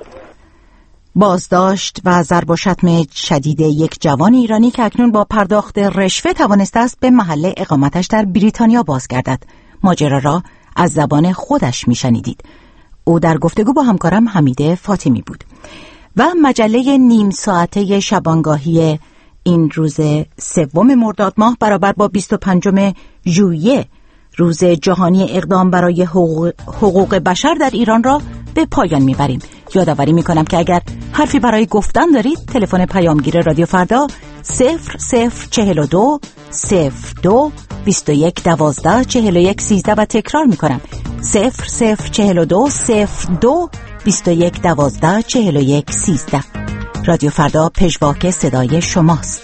S3: بازداشت و ضرب و شتم شدید یک جوان ایرانی که اکنون با پرداخت رشوه توانسته است به محل اقامتش در بریتانیا بازگردد. ماجرا را از زبان خودش میشنیدید. او در گفتگو با همکارم حمید فاطمی بود. و مجله نیم ساعته شبانگاهی این روز سوم مرداد ماه برابر با بیست و پنجم ژوئیه، روز جهانی اقدام برای حقوق, حقوق بشر در ایران را به پایان میبریم. یادآوری میکنم که اگر حرفی برای گفتن دارید تلفن پیامگیر رادیو فردا صفر صفر چهل و دو صفر دو بیست و یک دوازده چهل و یک سیزده و تکرار میکنم صفر صفر چهل و دو صفر دو بیست و یک دوازده چهل و یک سیزده. رادیو فردا پژواک صدای شماست.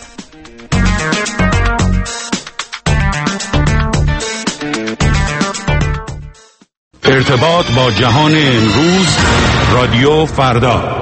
S2: ارتباط با جهان امروز، رادیو فردا.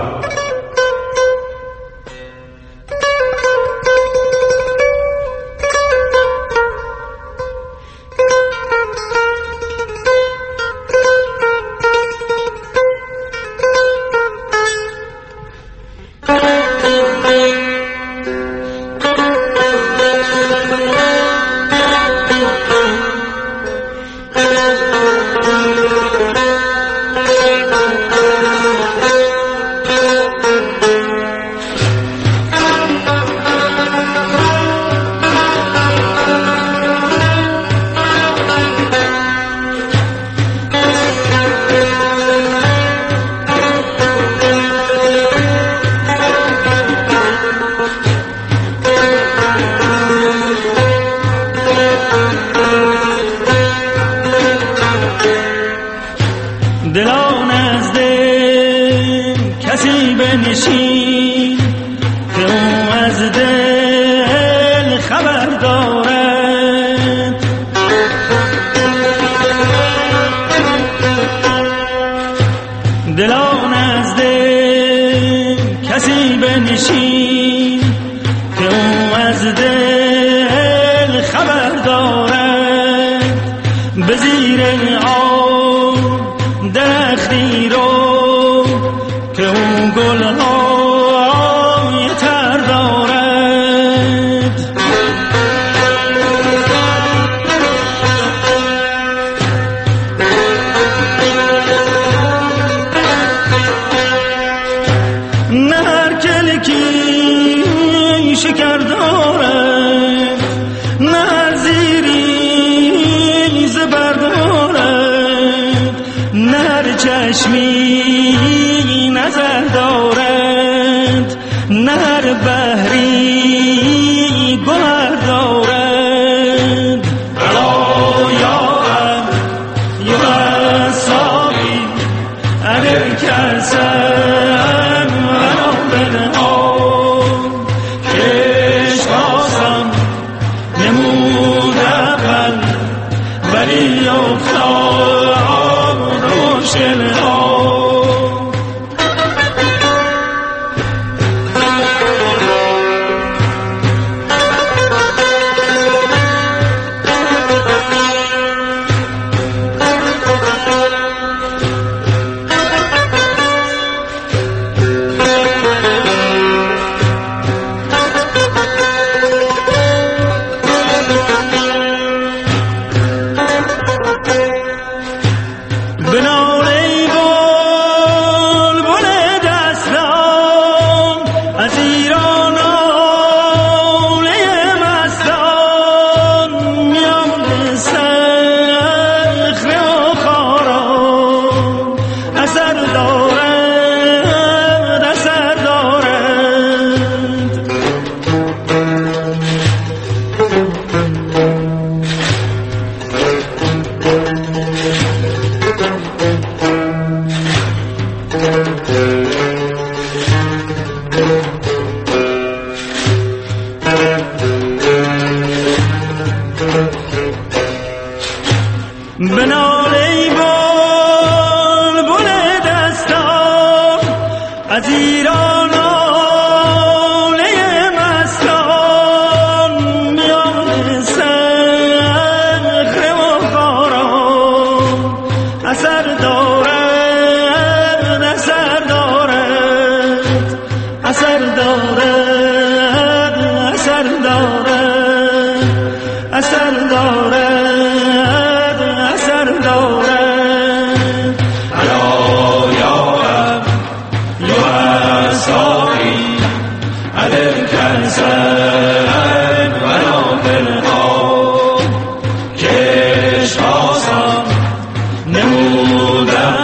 S16: نمودم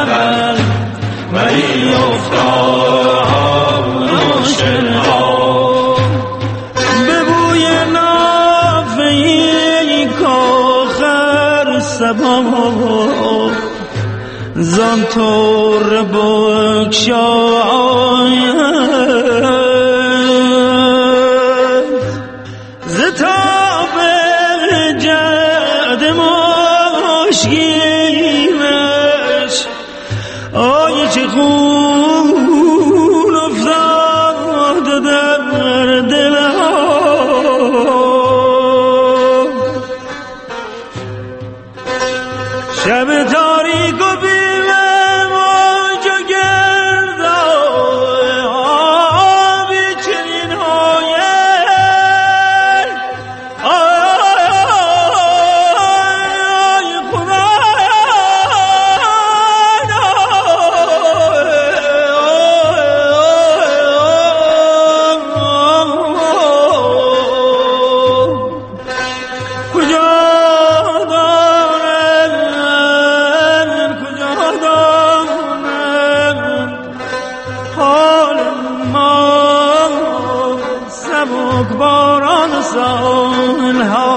S16: زان طور بگشاید ز تاب جد مشکیمش آی چه خون افتاد در دلها شب تاریک و بیمه موج و گرد آبی چنین هاید آی خدای کجا باران سالها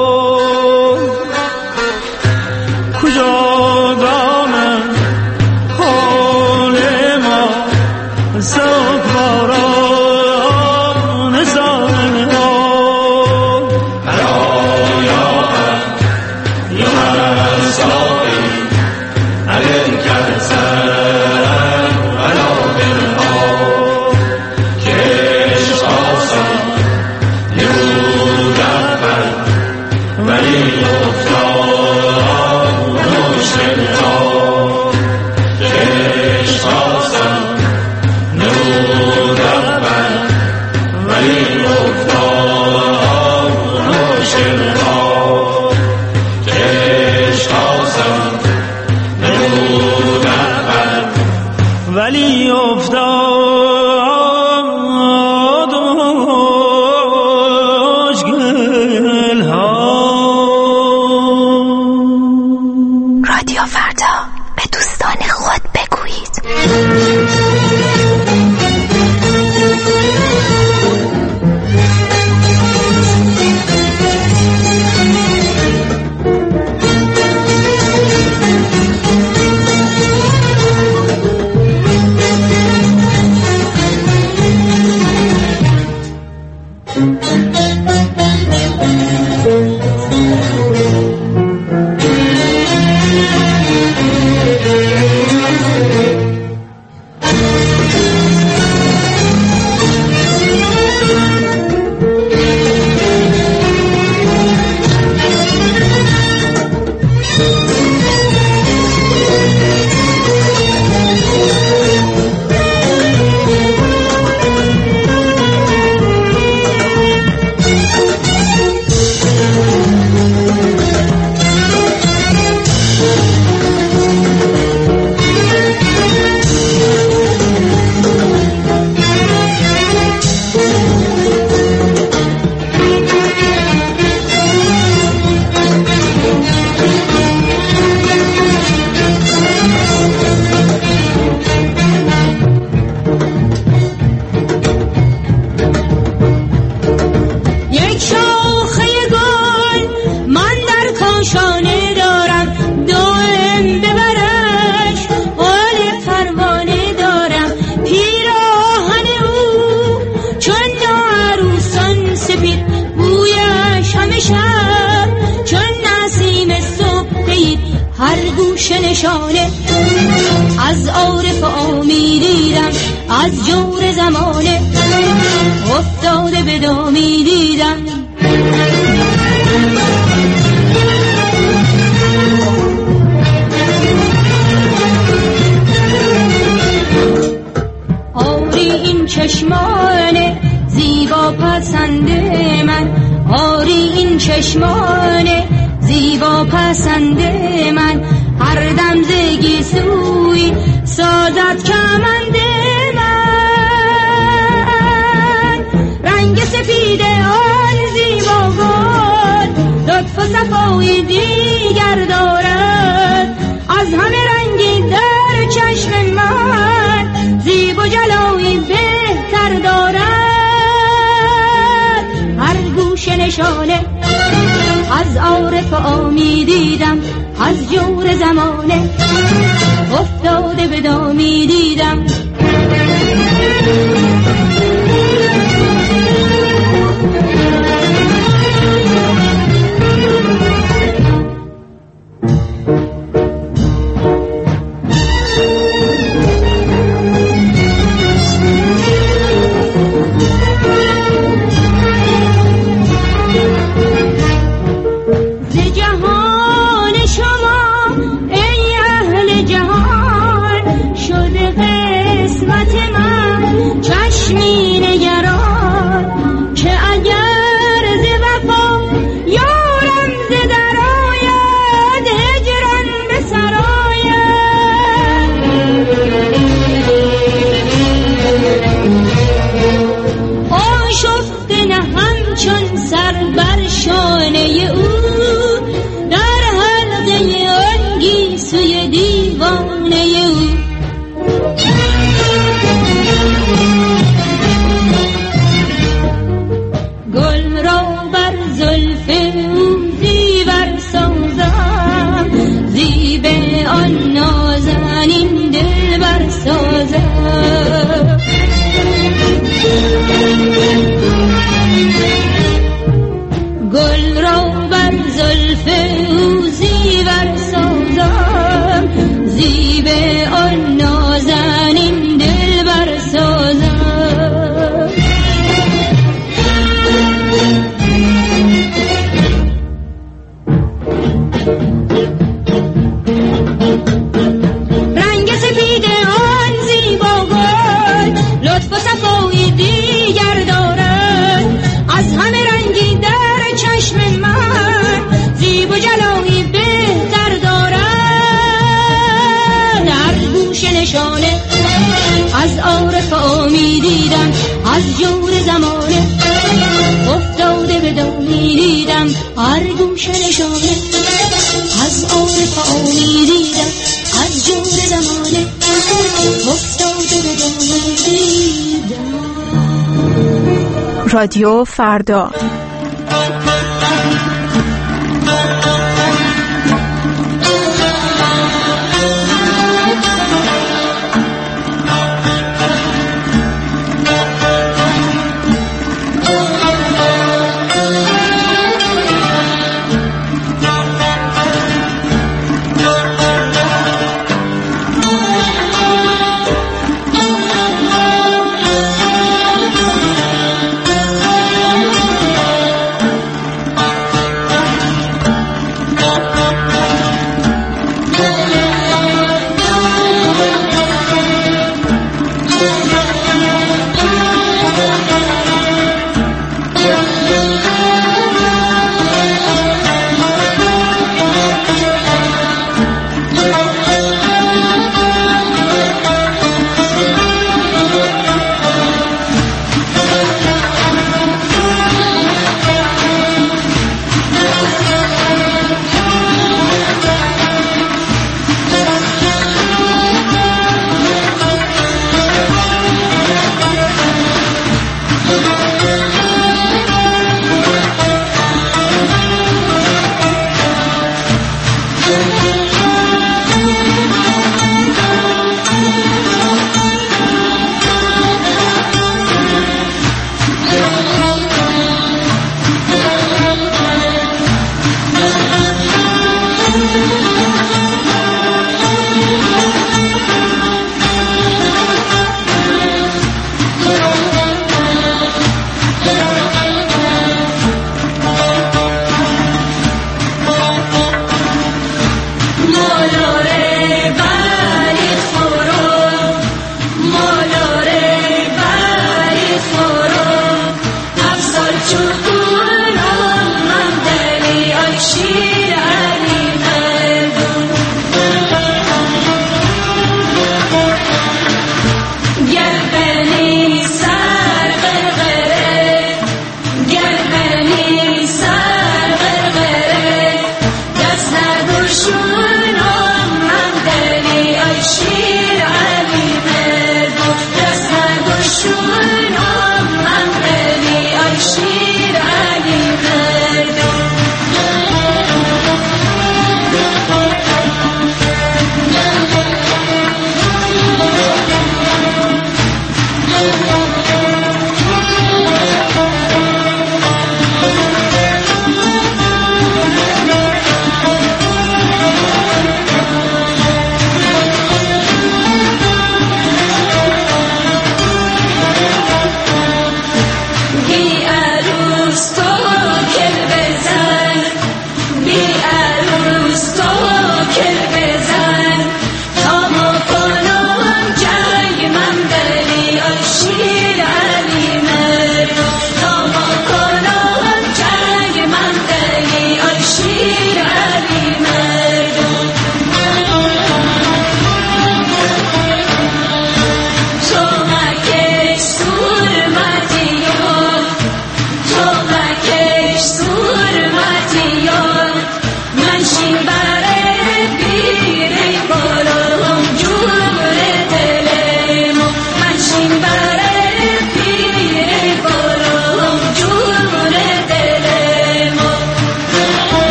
S16: کجا دانم حال ما سبک باران سالها هرایا یا مرساقی علم کرسن ولا بالها کش آسان ولی افتاد مشکل ها کش خواستم نور اول ولی افتاد مشکل ها کش خواستم نور اول ولی افتاد
S17: نشانه از عارف آمی دیدم، از جور زمانه افتاده به دامی دیدم. آری این چشمان زیبا پسند من، آری این چشمان زیبا پسند من، هر دم زگی سوی سازد کمند من. رنگ سفید آن زیبا گل لطف و صفای دیگر دارد، از همه رنگی در چشم من زیب و جلایی بهتر دارد. هر گوش نشانه از عارف آمی دیدم، از جور زمانه افتاده به دامی دیدم. از جور زمانه افتاده به دامی دیدم، هر گوشه نشانه از عارف آمی دیدم، از جور زمانه افتاده به دامی دیدم.
S4: رادیو فردا.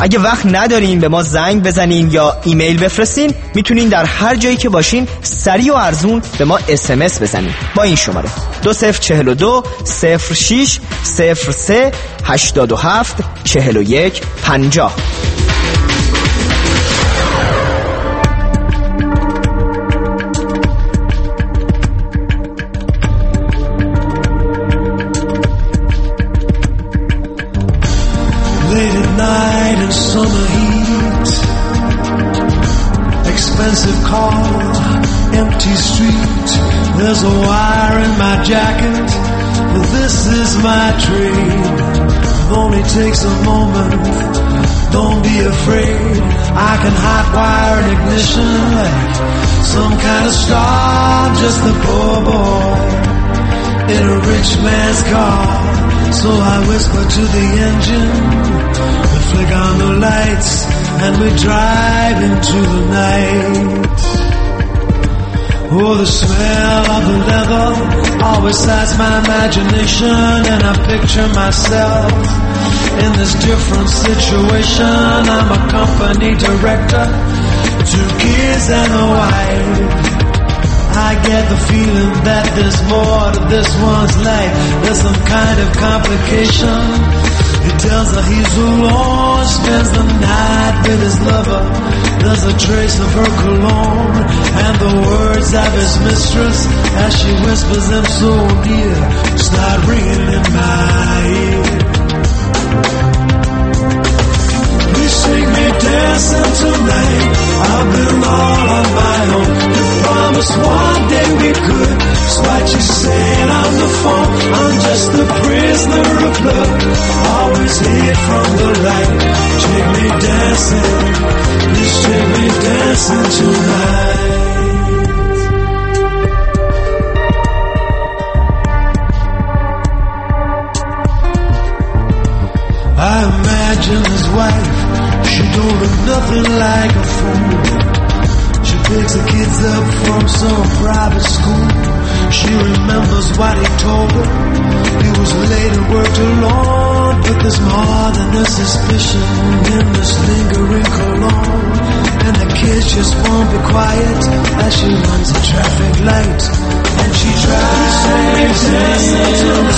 S18: اگه وقت ندارین به ما زنگ بزنین یا ایمیل بفرستین، میتونین در هر جایی که باشین سریع و ارزون به ما اس ام اس بزنین با این شماره دو صفر چهل و دو صفر شش صفر سه هشتاد و هفت چهل و یک پنجاه.
S16: Late at night in summer heat, expensive car, empty street. There's a wire in my jacket, but this is my trade. It only takes a moment, don't be afraid. I can hot wire an ignition like some kind of star. I'm just a poor boy in a rich man's car. So I whisper to the engine, we flick on the lights, and we drive into the night. Oh, the smell of the leather always excites my imagination, and I picture myself in this different situation. I'm a company director, two kids and a wife. I get the feeling that there's more to this one's life. There's some kind of complication. He tells her he's alone, spends the night with his lover. There's a trace of her cologne and the words of his mistress as she whispers them so near, start ringing in my ear. Please take me dancing tonight. I've been all on my own. You promised one day we could. It's what you said on the phone. I'm just a prisoner of love, always hid from the light. Take me dancing, please take me dancing tonight. I imagine his wife, she don't look nothing like a fool. She picks the kids up from some private school. She remembers what he told her. He was late and worked alone, but there's more than a suspicion in this lingering cologne. And the kids just won't be quiet as she runs a traffic light. And she tries to dancing to the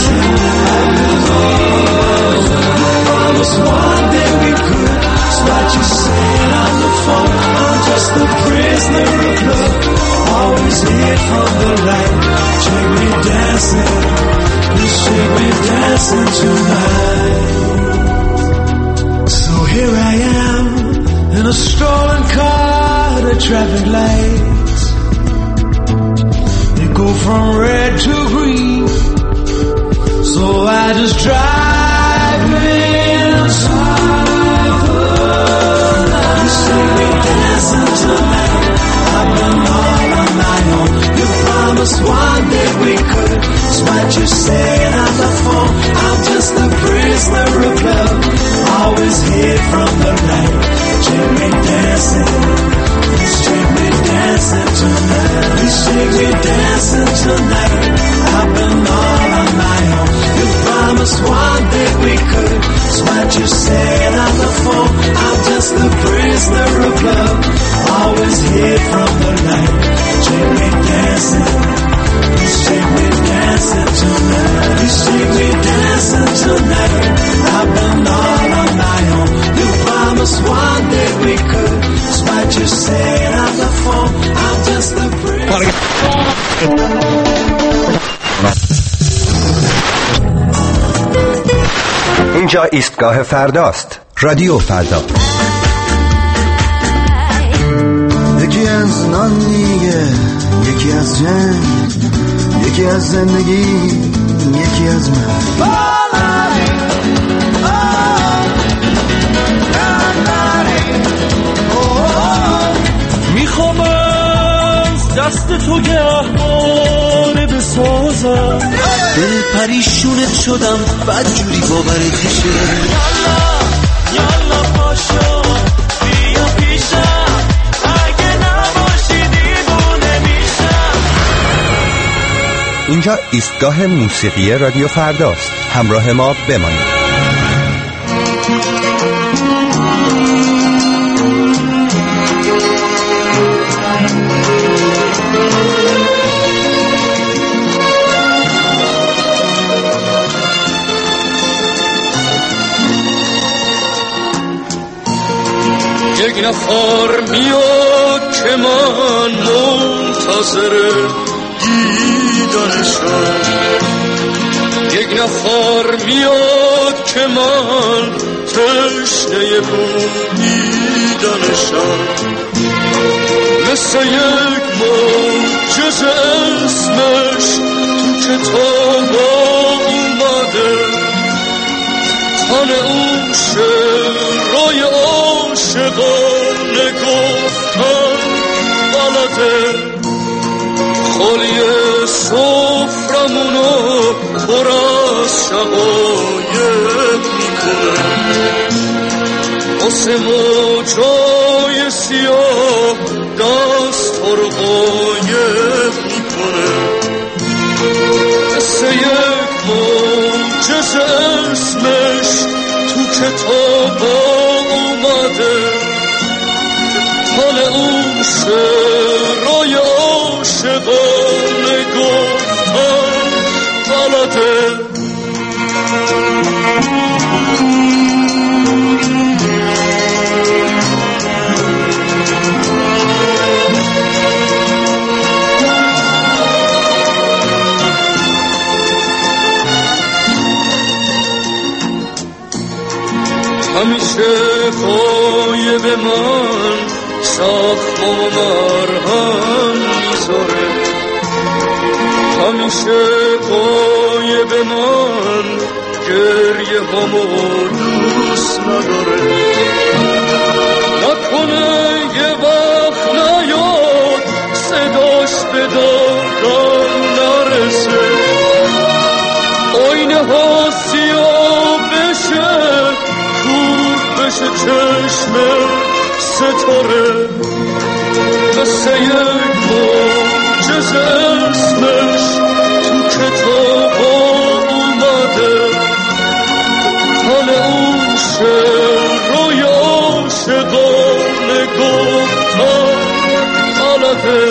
S16: promise one day we could. It's what you said on the phone. I'm just a prisoner of love, always hid from the light. Take me dancing, please take me dancing tonight. So here I am in a stolen car at a traffic light. They go from red to green, so I just drive inside the night. You see me dancing tonight. I've been all on my own. You promised one day we could. It's what you said on the phone. I'm just a prisoner of love, always hid from the light. Take me dancing, please take me dancing tonight. Please take me dancing tonight. I've been all on my own. You promised one day we could. It's what you said on the phone. I'm just a prisoner of love, always hid from the light. Take me dancing, please take me dancing tonight. Please take me dancing tonight. I've been all on my own. You promised one day we could. It's what you said on the phone. I'm just a prisoner.
S15: اینجا ایستگاه فرداست. رادیو فردا.
S19: یکی از نان دیگه، یکی از جنگ، یکی از زندگی، یکی از من.
S16: میخوام از دست تو گهواره بسازم، دل پریشونت شدم بد جوری باورت میشه. یالا یالا پاشو بیا پیشم، اگه نباشی دیوونه میشم.
S15: اینجا ایستگاه موسیقی رادیو فرداست. همراه ما بمانید.
S16: نفر میاد که من منتظر دیدنشم، یک نفر میاد که من تشنه بودیدنشم، مثل یک معجزه اسمش تو کتاب اومده، تن اون شعرهای عاشقانه گفتن بلده، خالی سفرمونو پر از شقایق میکنه، واسه موجای سیاه دست ها رو قایق میکنه، مثل یک معجزه اسمش تو کتاب اومده، حال اون شعرهای عاشقانه گفتن بلده. همیشه غایب من زخم و مرهم میذاره، همیشه غایب من گریه همو دوست نداره، نکنه یه وقت نیاد صداش به دادن نرسه، آینه ها سیاه بشه کور بشه چشم ستاره، مثل یک معجزه اسمش تو کتاب اومده، حال اون شعرهای عاشقانه گفتن بلده.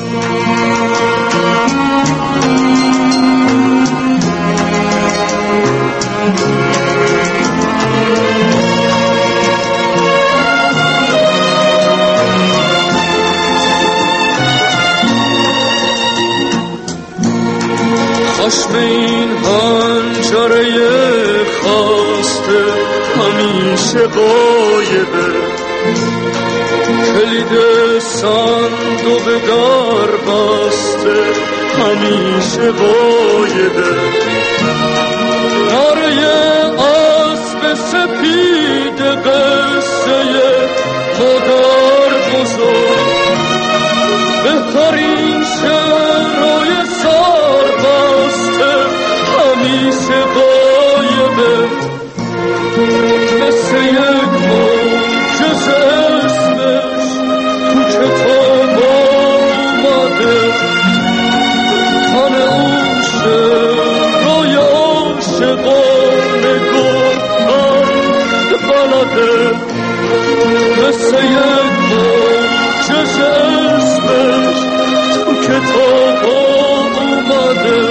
S16: خشم این حنجره خاسته همیشه غایبه، کلید صندوق در بسته همیشه غایبه، نره اسب سپید قصه مادر بزرگ، بهترین شعرهای سربسته همیشه غایبه، مثل یک معجزه اسمش تو کتاب اومده، تن اون شعرهای عاشقانه گفتن بلده، مثل یک معجزه اسمش تو کتاب اومده،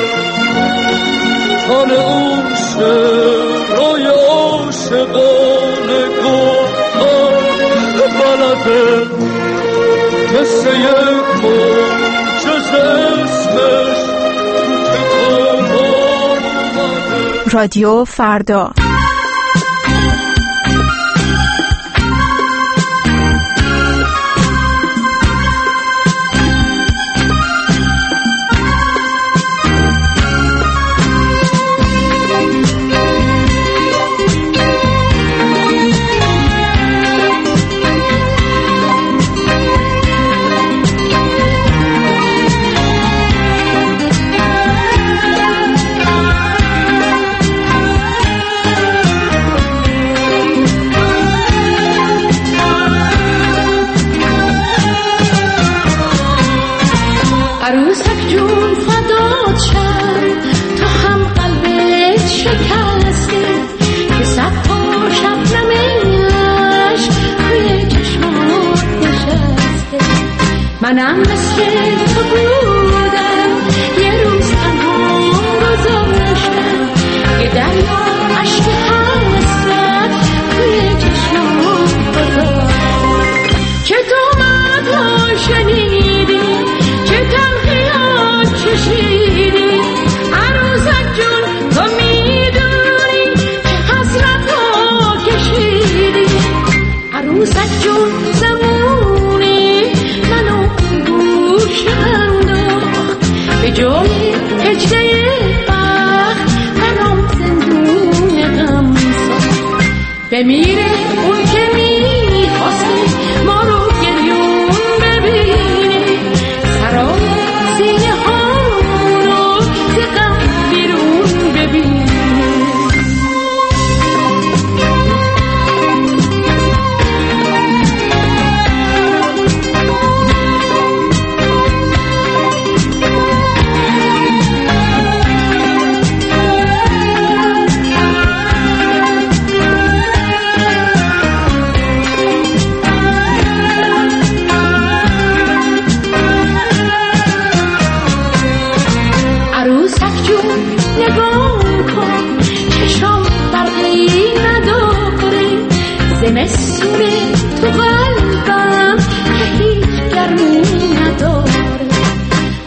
S16: تن اون شعرهای عاشقانه گفتن بلده، مثل یک معجزه اسمش تو کتاب اومده.
S4: رادیو فردا.
S17: منم مثل تو بودم یه روز تنها گذاشتم، یه دریا عشق حسرت توی چشمام گذاشتم.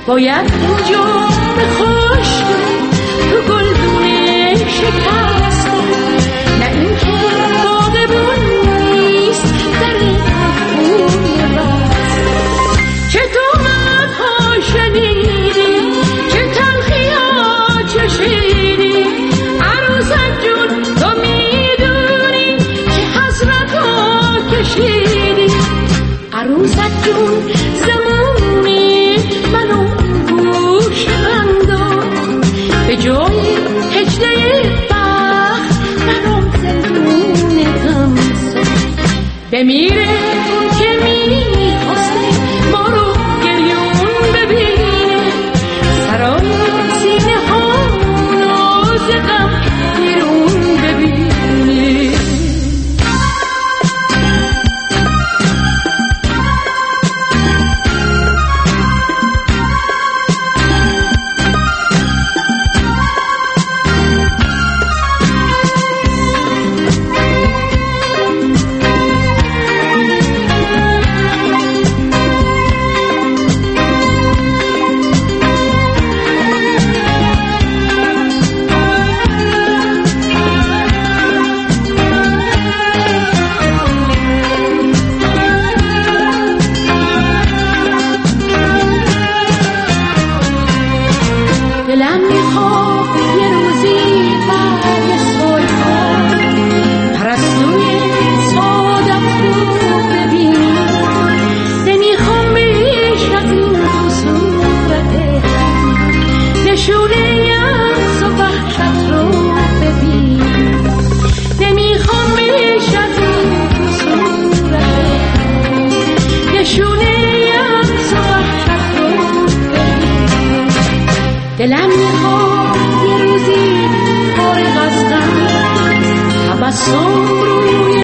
S17: باید اینجا به خوش تو گلدونه شکسته، نه این که باغبون نیست در خون راست. چه تومت ها شنیدی، چه تلخی ها چشیدی، عروسک جون تو میدونی چه حسرت ها کشیدی. عروسک جون زمانی منو گوش انداز، به جای هجده بخت منو زندونتم ساز. بمیره